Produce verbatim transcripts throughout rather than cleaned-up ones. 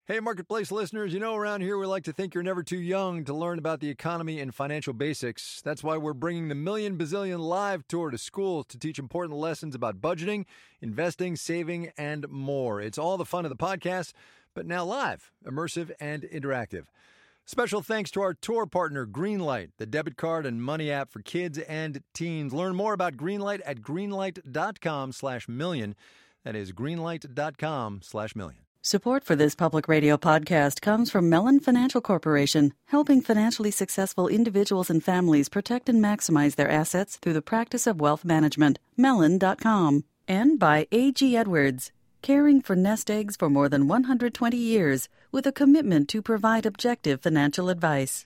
Hey, Marketplace listeners, you know around here we like to think you're never too young to learn about the economy and financial basics. That's why we're bringing the Million Bazillion Live Tour to schools to teach important lessons about budgeting, investing, saving, and more. It's all the fun of the podcast, but now live, immersive, and interactive. Special thanks to our tour partner, Greenlight, the debit card and money app for kids and teens. Learn more about Greenlight at greenlight.com slash million. That is greenlight.com slash million. Support for this public radio podcast comes from Mellon Financial Corporation, helping financially successful individuals and families protect and maximize their assets through the practice of wealth management. Mellon dot com. And by A G Edwards, caring for nest eggs for more than one hundred twenty years with a commitment to provide objective financial advice.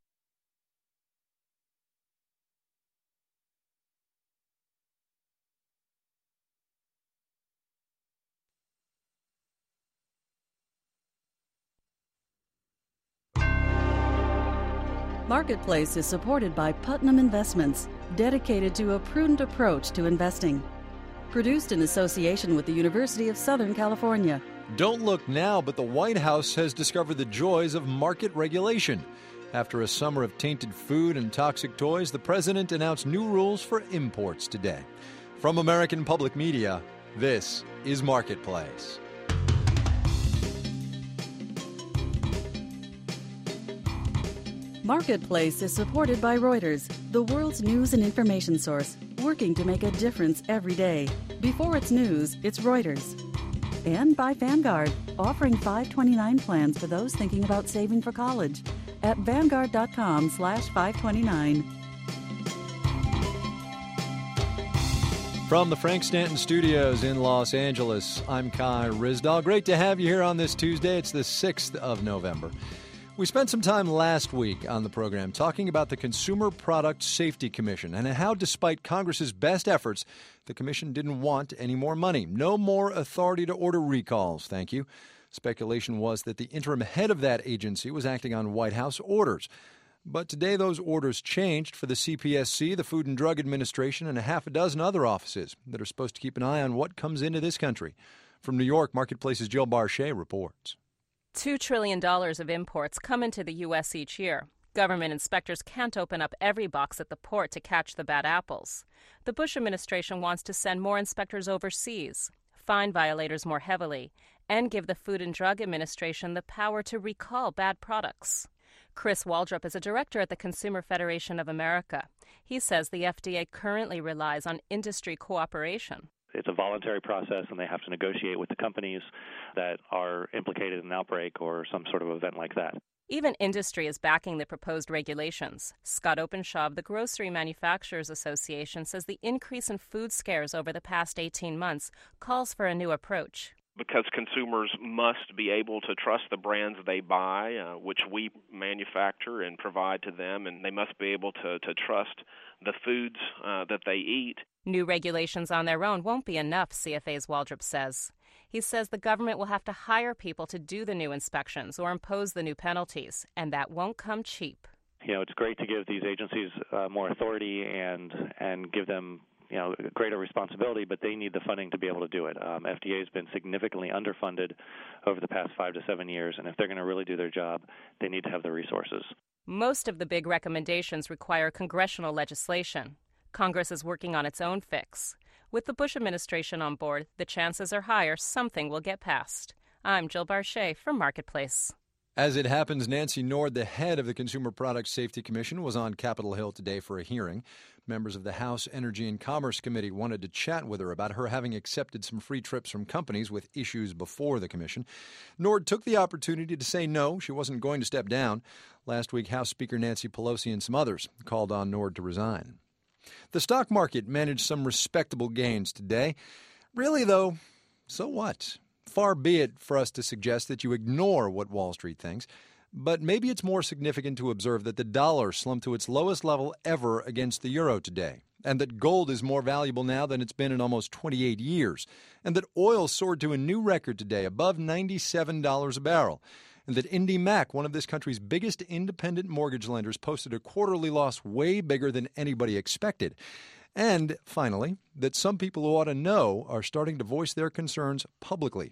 Marketplace is supported by Putnam Investments, dedicated to a prudent approach to investing. Produced in association with the University of Southern California. Don't look now, but the White House has discovered the joys of market regulation. After a summer of tainted food and toxic toys, the president announced new rules for imports today. From American Public Media, this is Marketplace. Marketplace is supported by Reuters, the world's news and information source, working to make a difference every day. Before it's news, it's Reuters. And by Vanguard, offering five twenty-nine plans for those thinking about saving for college at vanguard.com slash 529. From the Frank Stanton Studios in Los Angeles, I'm Kai Ryssdal. Great to have you here on this Tuesday. It's the sixth of November. We spent some time last week on the program talking about the Consumer Product Safety Commission and how, despite Congress's best efforts, the commission didn't want any more money. No more authority to order recalls, thank you. Speculation was that the interim head of that agency was acting on White House orders. But today those orders changed for the C P S C, the Food and Drug Administration, and a half a dozen other offices that are supposed to keep an eye on what comes into this country. From New York, Marketplace's Jill Barchet reports. Two trillion dollars of imports come into the U S each year. Government inspectors can't open up every box at the port to catch the bad apples. The Bush administration wants to send more inspectors overseas, fine violators more heavily, and give the Food and Drug Administration the power to recall bad products. Chris Waldrop is a director at the Consumer Federation of America. He says the F D A currently relies on industry cooperation. It's a voluntary process, and they have to negotiate with the companies that are implicated in an outbreak or some sort of event like that. Even industry is backing the proposed regulations. Scott Openshaw of the Grocery Manufacturers Association says the increase in food scares over the past eighteen months calls for a new approach. Because consumers must be able to trust the brands they buy, uh, which we manufacture and provide to them, and they must be able to, to trust the foods uh, that they eat. New regulations on their own won't be enough, C F A's Waldrop says. He says the government will have to hire people to do the new inspections or impose the new penalties, and that won't come cheap. You know, it's great to give these agencies uh, more authority and and give them you know, greater responsibility, but they need the funding to be able to do it. Um, F D A has been significantly underfunded over the past five to seven years, and if they're going to really do their job, they need to have the resources. Most of the big recommendations require congressional legislation. Congress is working on its own fix. With the Bush administration on board, the chances are higher something will get passed. I'm Jill Barchet from Marketplace. As it happens, Nancy Nord, the head of the Consumer Product Safety Commission, was on Capitol Hill today for a hearing. Members of the House Energy and Commerce Committee wanted to chat with her about her having accepted some free trips from companies with issues before the commission. Nord took the opportunity to say no, she wasn't going to step down. Last week, House Speaker Nancy Pelosi and some others called on Nord to resign. The stock market managed some respectable gains today. Really, though, so what? Far be it for us to suggest that you ignore what Wall Street thinks, but maybe it's more significant to observe that the dollar slumped to its lowest level ever against the euro today, and that gold is more valuable now than it's been in almost twenty-eight years, and that oil soared to a new record today, above ninety-seven dollars a barrel, and that IndyMac, one of this country's biggest independent mortgage lenders, posted a quarterly loss way bigger than anybody expected. And, finally, that some people who ought to know are starting to voice their concerns publicly.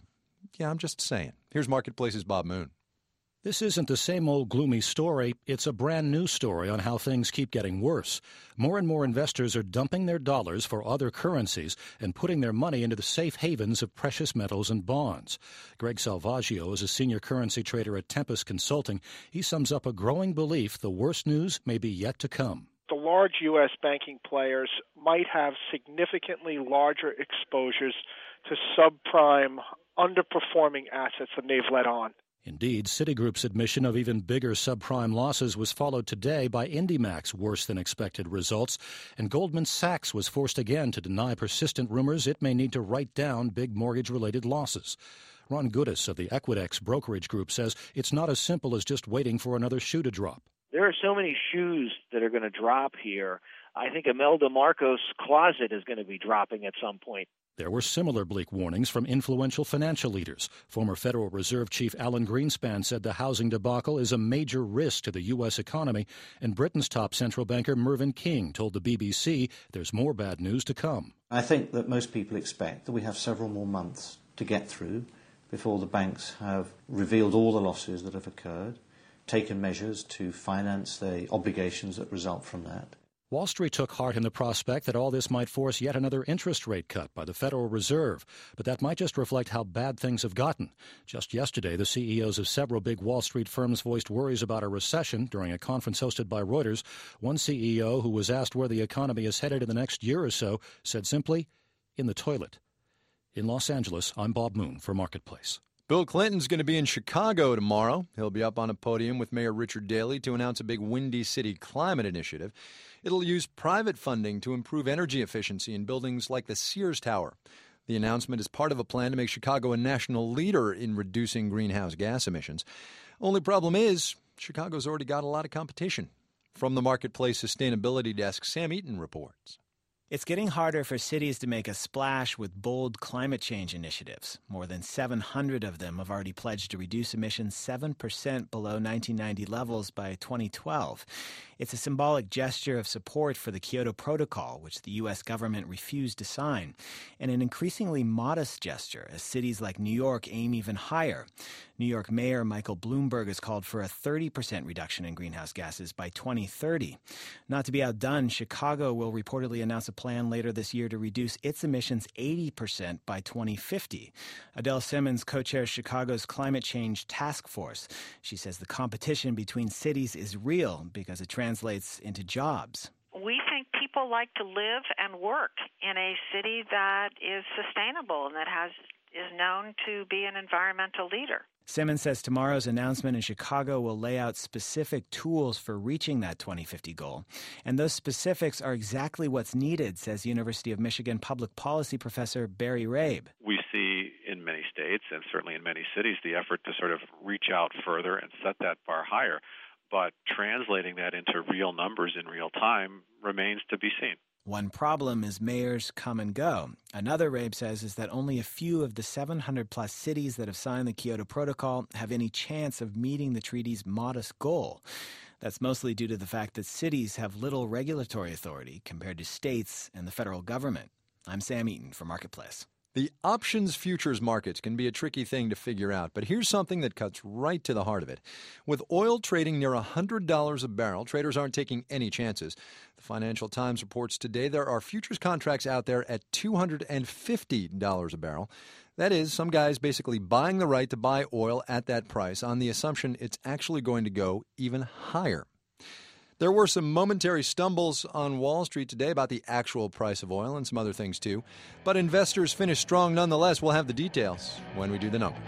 Yeah, I'm just saying. Here's Marketplace's Bob Moon. This isn't the same old gloomy story. It's a brand new story on how things keep getting worse. More and more investors are dumping their dollars for other currencies and putting their money into the safe havens of precious metals and bonds. Greg Salvaggio is a senior currency trader at Tempest Consulting. He sums up a growing belief the worst news may be yet to come. The large U S banking players might have significantly larger exposures to subprime, underperforming assets than they've let on. Indeed, Citigroup's admission of even bigger subprime losses was followed today by IndyMac's worse-than-expected results, and Goldman Sachs was forced again to deny persistent rumors it may need to write down big mortgage-related losses. Ron Goodis of the Equidex brokerage group says it's not as simple as just waiting for another shoe to drop. There are so many shoes that are going to drop here. I think Imelda Marcos' closet is going to be dropping at some point. There were similar bleak warnings from influential financial leaders. Former Federal Reserve Chief Alan Greenspan said the housing debacle is a major risk to the U S economy, and Britain's top central banker Mervyn King told the B B C there's more bad news to come. I think that most people expect that we have several more months to get through before the banks have revealed all the losses that have occurred, taken measures to finance the obligations that result from that. Wall Street took heart in the prospect that all this might force yet another interest rate cut by the Federal Reserve, but that might just reflect how bad things have gotten. Just yesterday, the C E Os of several big Wall Street firms voiced worries about a recession during a conference hosted by Reuters. One C E O, who was asked where the economy is headed in the next year or so, said simply, in the toilet. In Los Angeles, I'm Bob Moon for Marketplace. Bill Clinton's going to be in Chicago tomorrow. He'll be up on a podium with Mayor Richard Daley to announce a big Windy City climate initiative. It'll use private funding to improve energy efficiency in buildings like the Sears Tower. The announcement is part of a plan to make Chicago a national leader in reducing greenhouse gas emissions. Only problem is, Chicago's already got a lot of competition. From the Marketplace Sustainability Desk, Sam Eaton reports. It's getting harder for cities to make a splash with bold climate change initiatives. More than seven hundred of them have already pledged to reduce emissions seven percent below nineteen ninety levels by twenty twelve. It's a symbolic gesture of support for the Kyoto Protocol, which the U S government refused to sign, and an increasingly modest gesture as cities like New York aim even higher. New York Mayor Michael Bloomberg has called for a thirty percent reduction in greenhouse gases by twenty thirty. Not to be outdone, Chicago will reportedly announce a plan later this year to reduce its emissions eighty percent by twenty fifty. Adele Simmons co-chairs Chicago's Climate Change Task Force. She says the competition between cities is real because it translates into jobs. We think people like to live and work in a city that is sustainable and that has is known to be an environmental leader. Simmons says tomorrow's announcement in Chicago will lay out specific tools for reaching that twenty fifty goal. And those specifics are exactly what's needed, says University of Michigan public policy professor Barry Rabe. We see in many states and certainly in many cities the effort to sort of reach out further and set that bar higher. But translating that into real numbers in real time remains to be seen. One problem is mayors come and go. Another, Rabe says, is that only a few of the seven hundred plus cities that have signed the Kyoto Protocol have any chance of meeting the treaty's modest goal. That's mostly due to the fact that cities have little regulatory authority compared to states and the federal government. I'm Sam Eaton for Marketplace. The options futures markets can be a tricky thing to figure out, but here's something that cuts right to the heart of it. With oil trading near one hundred dollars a barrel, traders aren't taking any chances. The Financial Times reports today there are futures contracts out there at two hundred fifty dollars a barrel. That is, some guys basically buying the right to buy oil at that price on the assumption it's actually going to go even higher. There were some momentary stumbles on Wall Street today about the actual price of oil and some other things, too. But investors finished strong nonetheless. We'll have the details when we do the numbers.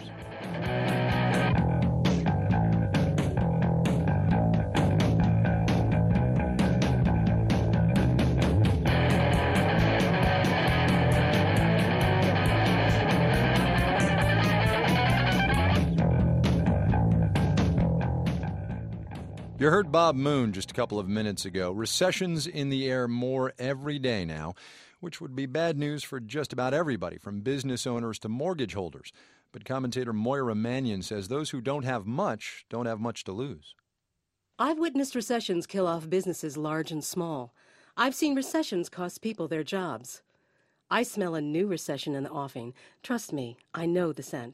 You heard Bob Moon just a couple of minutes ago. Recession's in the air more every day now, which would be bad news for just about everybody, from business owners to mortgage holders. But commentator Moira Mannion says those who don't have much don't have much to lose. I've witnessed recessions kill off businesses large and small. I've seen recessions cost people their jobs. I smell a new recession in the offing. Trust me, I know the scent.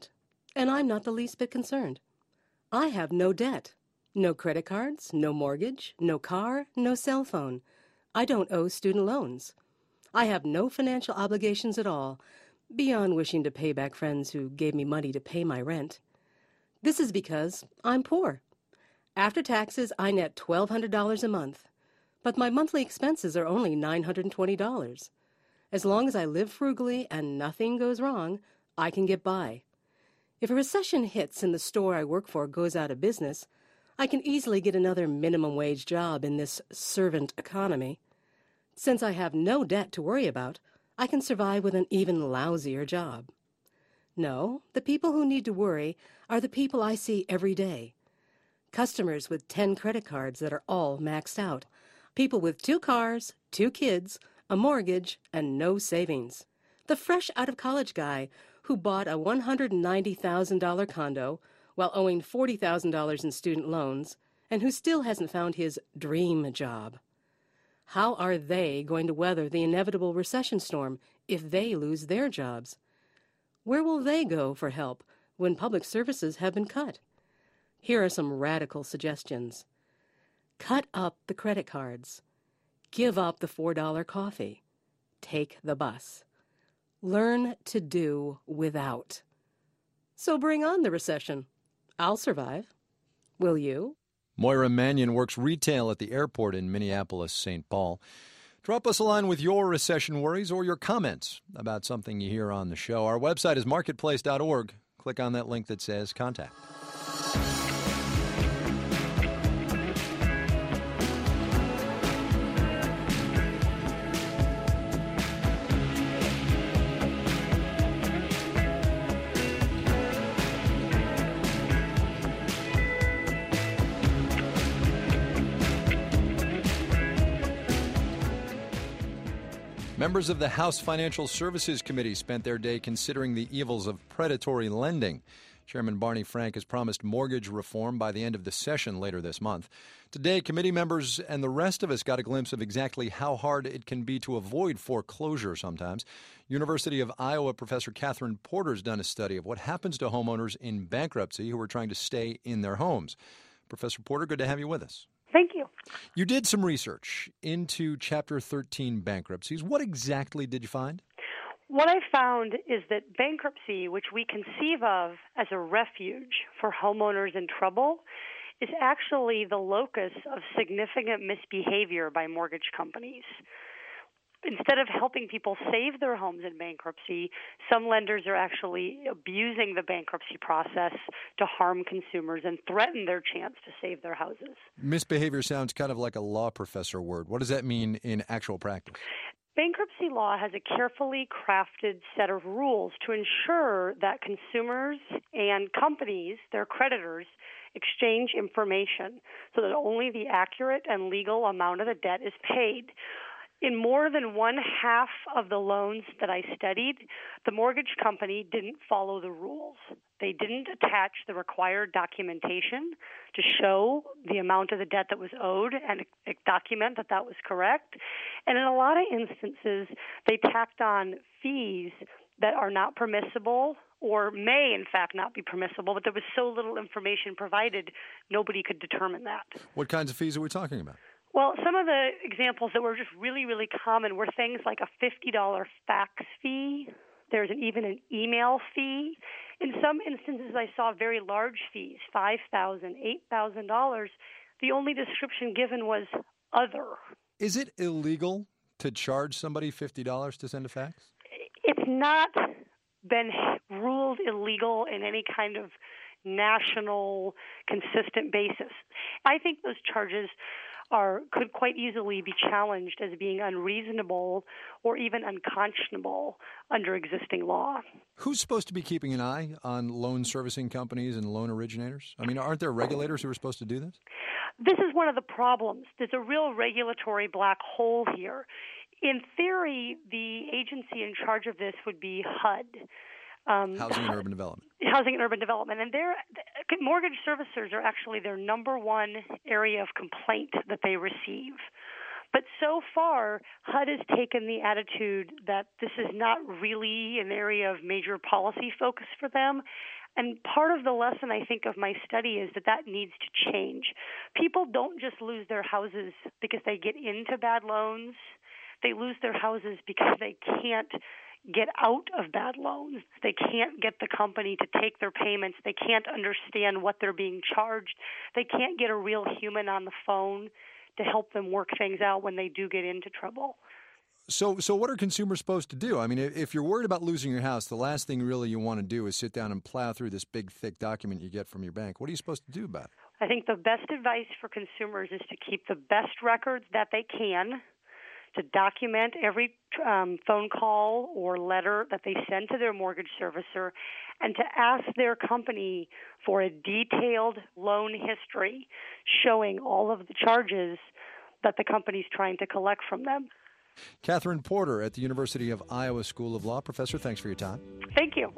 And I'm not the least bit concerned. I have no debt. No credit cards, no mortgage, no car, no cell phone. I don't owe student loans. I have no financial obligations at all, beyond wishing to pay back friends who gave me money to pay my rent. This is because I'm poor. After taxes, I net twelve hundred dollars a month, but my monthly expenses are only nine hundred twenty dollars. As long as I live frugally and nothing goes wrong, I can get by. If a recession hits and the store I work for goes out of business, I can easily get another minimum wage job in this servant economy. Since I have no debt to worry about, I can survive with an even lousier job. No, the people who need to worry are the people I see every day. Customers with ten credit cards that are all maxed out. People with two cars, two kids, a mortgage, and no savings. The fresh out-of-college guy who bought a one hundred ninety thousand dollars condo while owing forty thousand dollars in student loans and who still hasn't found his dream job. How are they going to weather the inevitable recession storm if they lose their jobs? Where will they go for help when public services have been cut? Here are some radical suggestions. Cut up the credit cards. Give up the four dollar coffee. Take the bus. Learn to do without. So bring on the recession. I'll survive. Will you? Moira Mannion works retail at the airport in Minneapolis, Saint Paul. Drop us a line with your recession worries or your comments about something you hear on the show. Our website is marketplace dot org. Click on that link that says contact. Members of the House Financial Services Committee spent their day considering the evils of predatory lending. Chairman Barney Frank has promised mortgage reform by the end of the session later this month. Today, committee members and the rest of us got a glimpse of exactly how hard it can be to avoid foreclosure sometimes. University of Iowa professor Catherine Porter's done a study of what happens to homeowners in bankruptcy who are trying to stay in their homes. Professor Porter, good to have you with us. Thank you. You did some research into Chapter thirteen bankruptcies. What exactly did you find? What I found is that bankruptcy, which we conceive of as a refuge for homeowners in trouble, is actually the locus of significant misbehavior by mortgage companies. Instead of helping people save their homes in bankruptcy, some lenders are actually abusing the bankruptcy process to harm consumers and threaten their chance to save their houses. Misbehavior sounds kind of like a law professor word. What does that mean in actual practice? Bankruptcy law has a carefully crafted set of rules to ensure that consumers and companies, their creditors, exchange information so that only the accurate and legal amount of the debt is paid. In more than one half of the loans that I studied, the mortgage company didn't follow the rules. They didn't attach the required documentation to show the amount of the debt that was owed and document that that was correct. And in a lot of instances, they tacked on fees that are not permissible or may, in fact, not be permissible, but there was so little information provided, nobody could determine that. What kinds of fees are we talking about? Well, some of the examples that were just really, really common were things like a fifty dollars fax fee. There's an, even an email fee. In some instances, I saw very large fees, five thousand dollars, eight thousand dollars. The only description given was other. Is it illegal to charge somebody fifty dollars to send a fax? It's not been ruled illegal in any kind of national, consistent basis. I think those charges are could quite easily be challenged as being unreasonable or even unconscionable under existing law. Who's supposed to be keeping an eye on loan servicing companies and loan originators? I mean, aren't there regulators who are supposed to do this? This is one of the problems. There's a real regulatory black hole here. In theory, the agency in charge of this would be H U D. Um, Housing and Urban Development. Housing and Urban Development. And their mortgage servicers are actually their number one area of complaint that they receive. But so far, H U D has taken the attitude that this is not really an area of major policy focus for them. And part of the lesson, I think, of my study is that that needs to change. People don't just lose their houses because they get into bad loans. They lose their houses because they can't get out of bad loans. They can't get the company to take their payments. They can't understand what they're being charged. They can't get a real human on the phone to help them work things out when they do get into trouble. So so what are consumers supposed to do? I mean, if you're worried about losing your house, the last thing really you want to do is sit down and plow through this big, thick document you get from your bank. What are you supposed to do about it? I think the best advice for consumers is to keep the best records that they can, to document every um, phone call or letter that they send to their mortgage servicer, and to ask their company for a detailed loan history showing all of the charges that the company's trying to collect from them. Catherine Porter at the University of Iowa School of Law. Professor, thanks for your time. Thank you.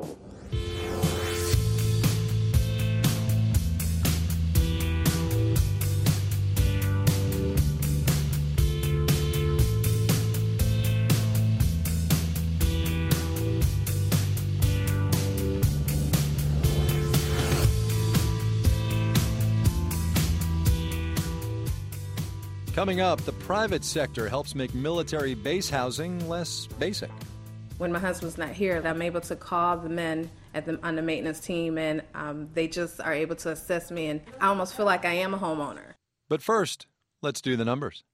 Coming up, the private sector helps make military base housing less basic. When my husband's not here, I'm able to call the men at the, on the maintenance team, and um, they just are able to assist me, and I almost feel like I am a homeowner. But first, let's do the numbers.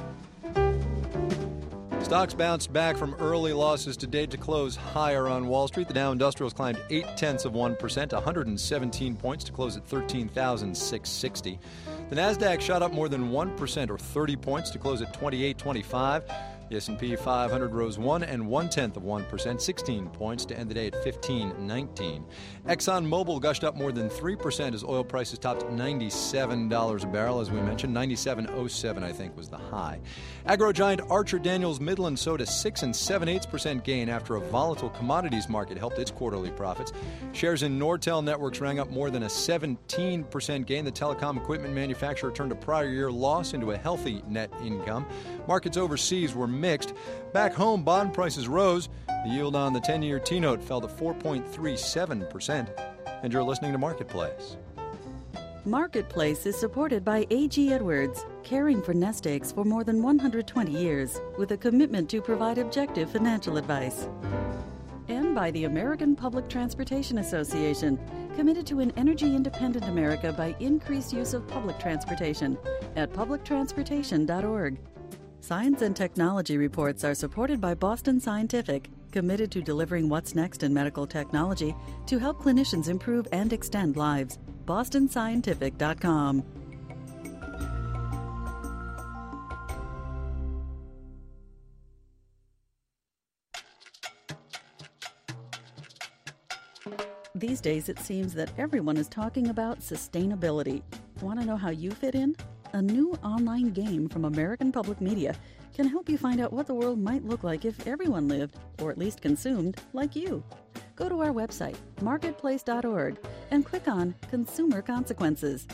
Stocks bounced back from early losses today to close higher on Wall Street. The Dow Industrials climbed eight-tenths of one percent, one hundred seventeen points to close at thirteen thousand six hundred sixty. The Nasdaq shot up more than one percent, or thirty points, to close at twenty-eight twenty-five. The S and P five hundred rose one and one-tenth of one percent, sixteen points, to end the day at fifteen nineteen. ExxonMobil gushed up more than three percent as oil prices topped ninety-seven dollars a barrel, as we mentioned. ninety-seven oh seven, I think, was the high. Agro giant Archer Daniels Midland sowed a six and seven-eighths percent gain after a volatile commodities market helped its quarterly profits. Shares in Nortel Networks rang up more than a seventeen percent gain. The telecom equipment manufacturer turned a prior year loss into a healthy net income. Markets overseas were mixed. Back home, bond prices rose. The yield on the ten-year T-note fell to four point three seven percent. And you're listening to Marketplace. Marketplace is supported by A G Edwards, caring for nest eggs for more than one hundred twenty years, with a commitment to provide objective financial advice. And by the American Public Transportation Association, committed to an energy-independent America by increased use of public transportation at public transportation dot org. Science and technology reports are supported by Boston Scientific, committed to delivering what's next in medical technology to help clinicians improve and extend lives. boston scientific dot com. These days, it seems that everyone is talking about sustainability. Want to know how you fit in? A new online game from American Public Media can help you find out what the world might look like if everyone lived, or at least consumed, like you. Go to our website, marketplace dot org, and click on Consumer Consequences.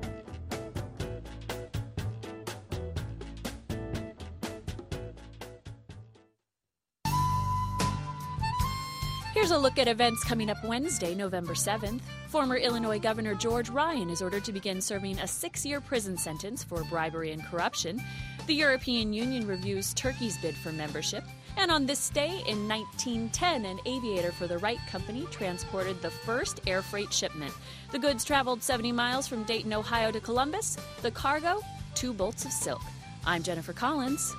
Here's a look at events coming up Wednesday, November seventh. Former Illinois Governor George Ryan is ordered to begin serving a six-year prison sentence for bribery and corruption. The European Union reviews Turkey's bid for membership. And on this day in nineteen ten, an aviator for the Wright Company transported the first air freight shipment. The goods traveled seventy miles from Dayton, Ohio to Columbus. The cargo, two bolts of silk. I'm Jennifer Collins.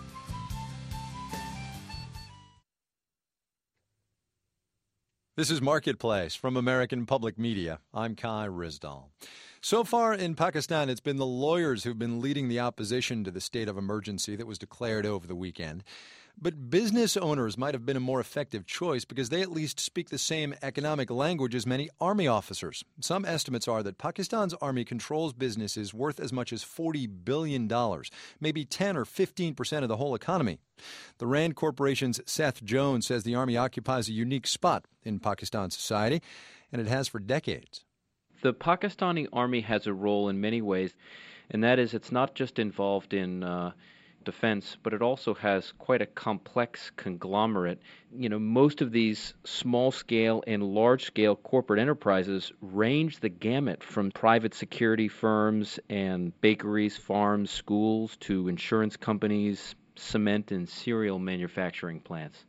This is Marketplace from American Public Media. I'm Kai Rizdal. So far in Pakistan, it's been the lawyers who've been leading the opposition to the state of emergency that was declared over the weekend. But business owners might have been a more effective choice because they at least speak the same economic language as many army officers. Some estimates are that Pakistan's army controls businesses worth as much as forty billion dollars, maybe ten or fifteen percent of the whole economy. The Rand Corporation's Seth Jones says the army occupies a unique spot in Pakistan society, and it has for decades. The Pakistani army has a role in many ways, and that is it's not just involved in uh, Defense, but it also has quite a complex conglomerate. You know, most of these small-scale and large-scale corporate enterprises range the gamut from private security firms and bakeries, farms, schools, to insurance companies, cement and cereal manufacturing plants.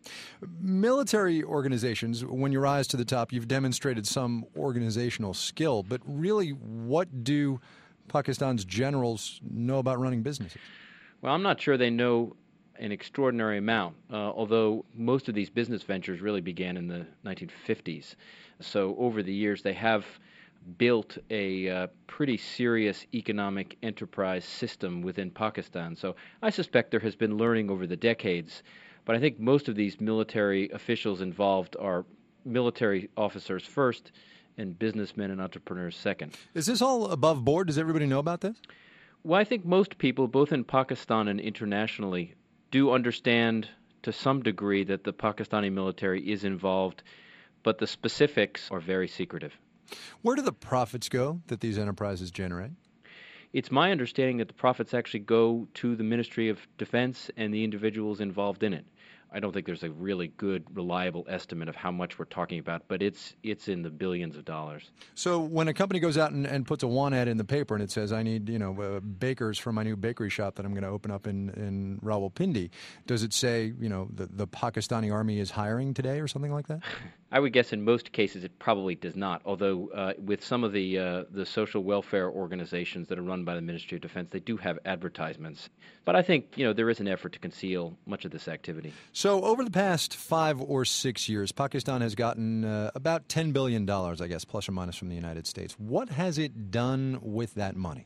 Military organizations, when you rise to the top, you've demonstrated some organizational skill, but really, what do Pakistan's generals know about running businesses? Well, I'm not sure they know an extraordinary amount, uh, although most of these business ventures really began in the nineteen fifties. So over the years, they have built a uh, pretty serious economic enterprise system within Pakistan. So I suspect there has been learning over the decades, but I think most of these military officials involved are military officers first and businessmen and entrepreneurs second. Is this all above board? Does everybody know about this? Well, I think most people, both in Pakistan and internationally, do understand to some degree that the Pakistani military is involved, but the specifics are very secretive. Where do the profits go that these enterprises generate? It's my understanding that the profits actually go to the Ministry of Defense and the individuals involved in it. I don't think there's a really good, reliable estimate of how much we're talking about, but it's it's in the billions of dollars. So when a company goes out and, and puts a want ad in the paper and it says, I need, you know, uh, bakers for my new bakery shop that I'm going to open up in, in Rawalpindi, does it say, you know, the, the Pakistani army is hiring today or something like that? I would guess in most cases it probably does not, although uh, with some of the uh, the social welfare organizations that are run by the Ministry of Defense, they do have advertisements. But I think, you know, there is an effort to conceal much of this activity. So over the past five or six years, Pakistan has gotten uh, about ten billion dollars, I guess, plus or minus from the United States. What has it done with that money?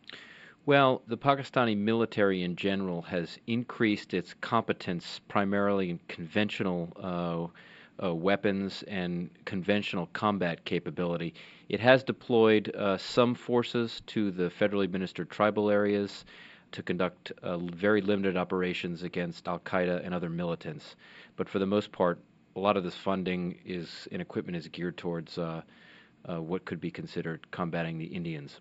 Well, the Pakistani military in general has increased its competence primarily in conventional uh, uh, weapons and conventional combat capability. It has deployed uh, some forces to the federally administered tribal areas to conduct uh, very limited operations against al-Qaeda and other militants. But for the most part, a lot of this funding is and equipment is geared towards uh, uh, what could be considered combating the Indians.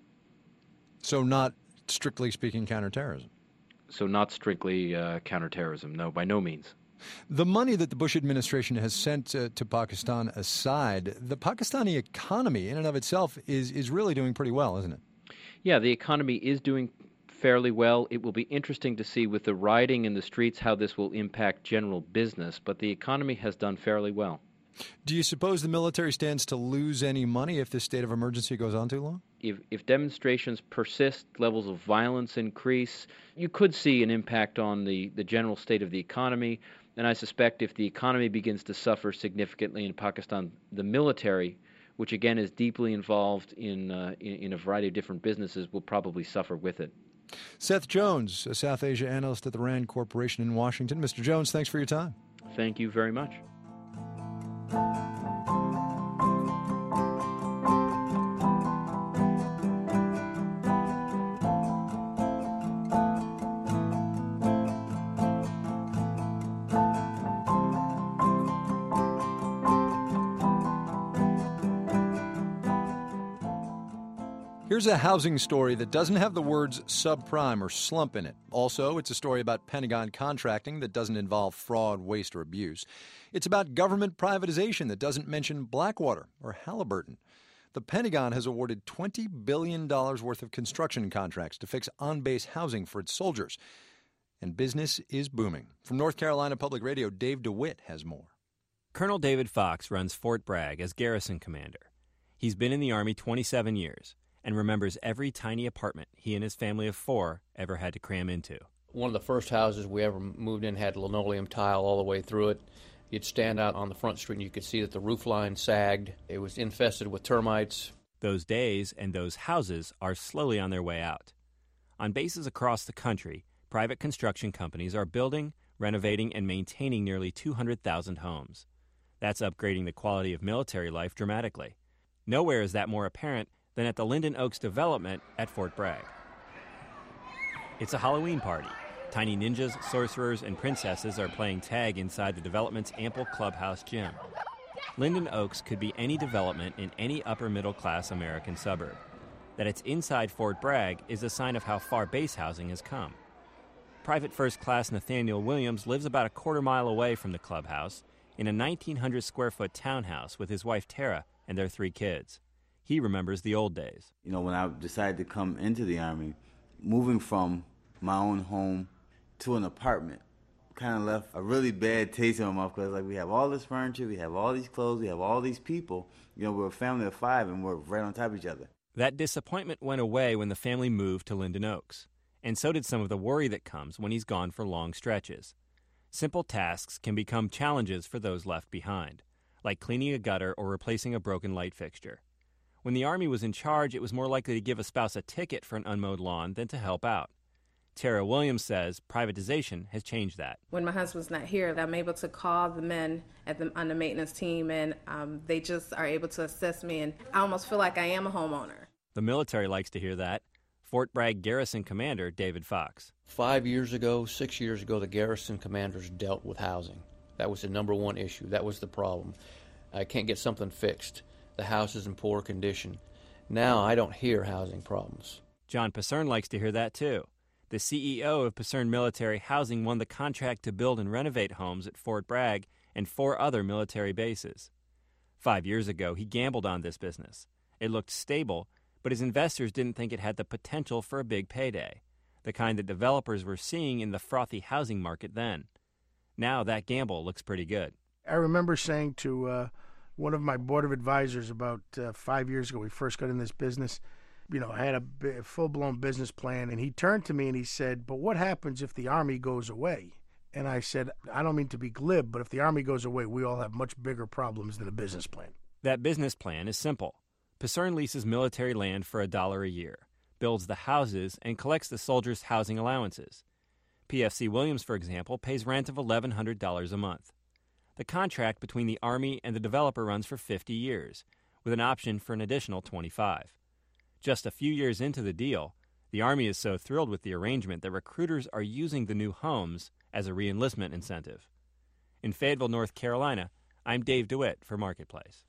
So not strictly speaking counterterrorism? So not strictly uh, counterterrorism, no, by no means. The money that the Bush administration has sent uh, to Pakistan aside, the Pakistani economy in and of itself is, is really doing pretty well, isn't it? Yeah, the economy is doing fairly well. It will be interesting to see with the rioting in the streets how this will impact general business, but the economy has done fairly well. Do you suppose the military stands to lose any money if this state of emergency goes on too long? If, if demonstrations persist, levels of violence increase, you could see an impact on the, the general state of the economy. And I suspect if the economy begins to suffer significantly in Pakistan, the military, which again is deeply involved in, uh, in, in a variety of different businesses, will probably suffer with it. Seth Jones, a South Asia analyst at the RAND Corporation in Washington. Mister Jones, thanks for your time. Thank you very much. Here's a housing story that doesn't have the words subprime or slump in it. Also, it's a story about Pentagon contracting that doesn't involve fraud, waste, or abuse. It's about government privatization that doesn't mention Blackwater or Halliburton. The Pentagon has awarded twenty billion dollars worth of construction contracts to fix on-base housing for its soldiers. And business is booming. From North Carolina Public Radio, Dave DeWitt has more. Colonel David Fox runs Fort Bragg as garrison commander. He's been in the Army twenty-seven years. And remembers every tiny apartment he and his family of four ever had to cram into. One of the first houses we ever moved in had linoleum tile all the way through it. You'd stand out on the front street and you could see that the roof line sagged. It was infested with termites. Those days and those houses are slowly on their way out. On bases across the country, private construction companies are building, renovating, and maintaining nearly two hundred thousand homes. That's upgrading the quality of military life dramatically. Nowhere is that more apparent than at the Linden Oaks development at Fort Bragg. It's a Halloween party. Tiny ninjas, sorcerers, and princesses are playing tag inside the development's ample clubhouse gym. Linden Oaks could be any development in any upper-middle-class American suburb. That it's inside Fort Bragg is a sign of how far base housing has come. Private First Class Nathaniel Williams lives about a quarter mile away from the clubhouse in a nineteen hundred square foot townhouse with his wife Tara and their three kids. He remembers the old days. You know, when I decided to come into the Army, moving from my own home to an apartment kind of left a really bad taste in my mouth, because like we have all this furniture, we have all these clothes, we have all these people. You know, we're a family of five and we're right on top of each other. That disappointment went away when the family moved to Linden Oaks, and so did some of the worry that comes when he's gone for long stretches. Simple tasks can become challenges for those left behind, like cleaning a gutter or replacing a broken light fixture. When the Army was in charge, it was more likely to give a spouse a ticket for an unmowed lawn than to help out. Tara Williams says privatization has changed that. When my husband's not here, I'm able to call the men at the, on the maintenance team, and um, they just are able to assist me, and I almost feel like I am a homeowner. The military likes to hear that. Fort Bragg Garrison Commander David Fox. Five years ago, six years ago, the garrison commanders dealt with housing. That was the number one issue. That was the problem. I can't get something fixed. The house is in poor condition. Now I don't hear housing problems. John Pacerne likes to hear that too. The C E O of Pacerne Military Housing won the contract to build and renovate homes at Fort Bragg and four other military bases. Five years ago, he gambled on this business. It looked stable, but his investors didn't think it had the potential for a big payday, the kind that developers were seeing in the frothy housing market then. Now that gamble looks pretty good. I remember saying to uh, one of my board of advisors about uh, five years ago, we first got in this business, you know, I had a b- full-blown business plan, and he turned to me and he said, but what happens if the Army goes away? And I said, I don't mean to be glib, but if the Army goes away, we all have much bigger problems than a business plan. That business plan is simple. Pacerne leases military land for a dollar a year, builds the houses, and collects the soldiers' housing allowances. P F C Williams, for example, pays rent of eleven hundred dollars a month. The contract between the Army and the developer runs for fifty years, with an option for an additional twenty-five. Just a few years into the deal, the Army is so thrilled with the arrangement that recruiters are using the new homes as a reenlistment incentive. In Fayetteville, North Carolina, I'm Dave DeWitt for Marketplace.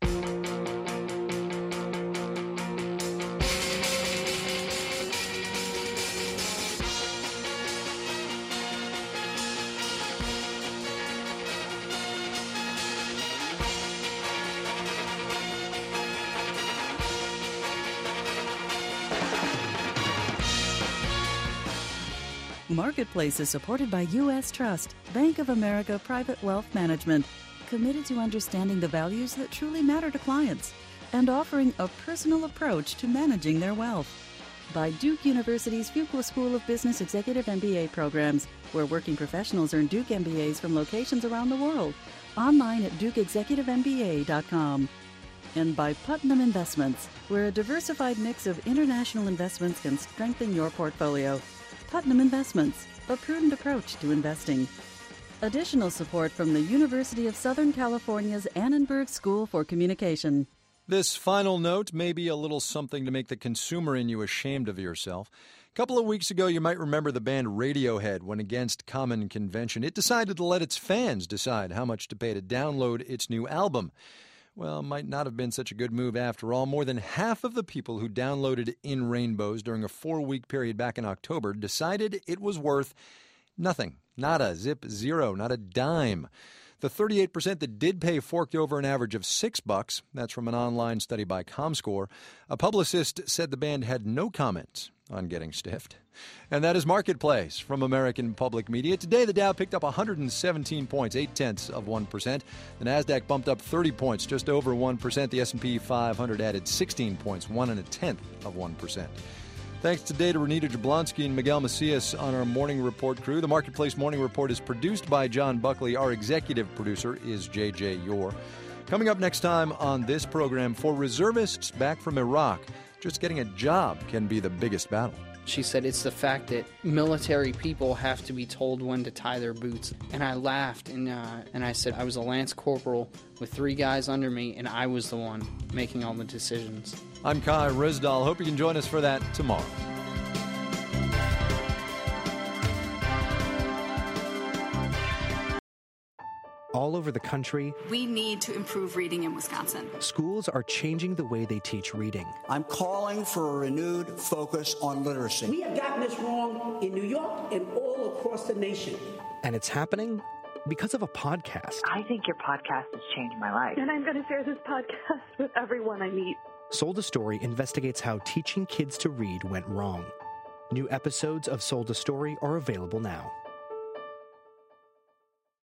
Marketplace is supported by U S Trust, Bank of America Private Wealth Management, committed to understanding the values that truly matter to clients and offering a personal approach to managing their wealth. By Duke University's Fuqua School of Business Executive M B A programs, where working professionals earn Duke M B As from locations around the world. Online at duke executive m b a dot com. And by Putnam Investments, where a diversified mix of international investments can strengthen your portfolio. Putnam Investments, a prudent approach to investing. Additional support from the University of Southern California's Annenberg School for Communication. This final note may be a little something to make the consumer in you ashamed of yourself. A couple of weeks ago, you might remember the band Radiohead went against common convention. It decided to let its fans decide how much to pay to download its new album. Well, it might not have been such a good move after all. More than half of the people who downloaded In Rainbows during a four-week period back in October decided it was worth nothing. Nada, zip, zero, not a dime. The thirty-eight percent that did pay forked over an average of six bucks. That's from an online study by ComScore. A publicist said the band had no comment on getting stiffed. And that is Marketplace from American Public Media. Today, the Dow picked up one hundred seventeen points, eight tenths of one percent. The Nasdaq bumped up thirty points, just over one percent. The S and P five hundred added sixteen points, one and a tenth of one percent. Thanks today to Renita Jablonski and Miguel Macias on our Morning Report crew. The Marketplace Morning Report is produced by John Buckley. Our executive producer is J J Yore. Coming up next time on this program, for reservists back from Iraq, just getting a job can be the biggest battle. She said it's the fact that military people have to be told when to tie their boots. And I laughed, and uh, and I said I was a lance corporal with three guys under me, and I was the one making all the decisions. I'm Kai Rizdal. Hope you can join us for that tomorrow. all over the country. We need to improve reading in Wisconsin. Schools are changing the way they teach reading. I'm calling for a renewed focus on literacy. We have gotten this wrong in New York and all across the nation. And it's happening because of a podcast. I think your podcast has changed my life. And I'm going to share this podcast with everyone I meet. Sold a Story investigates how teaching kids to read went wrong. New episodes of Sold a Story are available now.